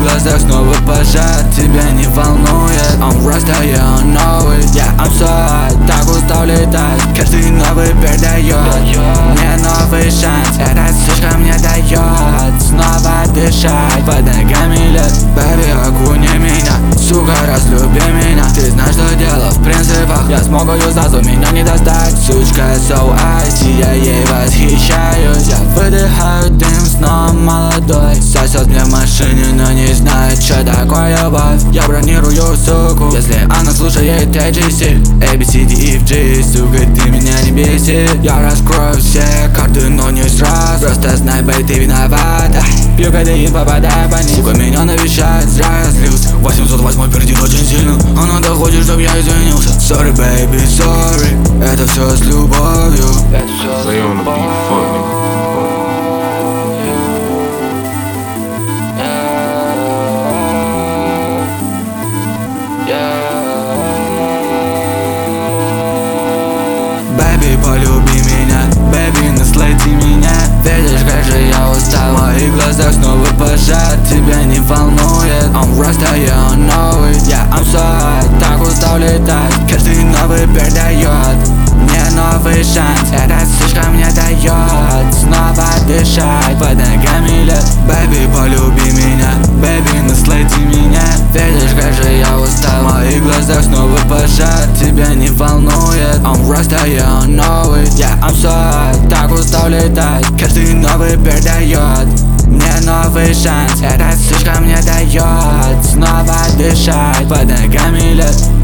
глазах снова пожар. Тебя не волнует, он просто он новый. I'm so hot, так устал летать. Каждый новый передает мне новый шанс. Эта сучка мне дает снова дышать. Под ногами лед, baby, окуни меня. Сука, разлюби меня. Ты знаешь, что дело в принципах. Я смогу ее сразу, меня не достать. Сучка so icy, я ей восхищаюсь. Я выдыхаю дым, снова молодой. Сосет мне в машине, но не знает, что такое любовь. Я бронирую суку, если она слушает TGC, A, B, C, D, E, F, G. Сука, ты меня не беси. Я раскрою все карты, но не сразу. Просто знай, бэй, ты виновата. Пью кадеин, попадаю по ним. Сука, меня навещает, зря я злюсь. 808 пердит очень сильно. Она доходит, чтоб я извинился. Sorry, baby, sorry. Это все с любовью. Это все с любовью. Baby, полюби меня, baby, наслади меня. Видишь, как же я устал, в моих глазах снова пожар. Тебя не волнует, он просто он новый. I'm so hot, так устал летать. Каждый новый передает мне новый шанс. Эта сучка мне дает снова дышать. Под ногами лед, baby, полюби меня, baby, наслади меня. Видишь, как же я устал, в моих глазах снова пожар. Тебя не волнует, он просто он новый. I'm so hot, так устал летать. Каждый новый передает мне новый шанс. Эта сучка мне дает снова дышать. Под ногами лед.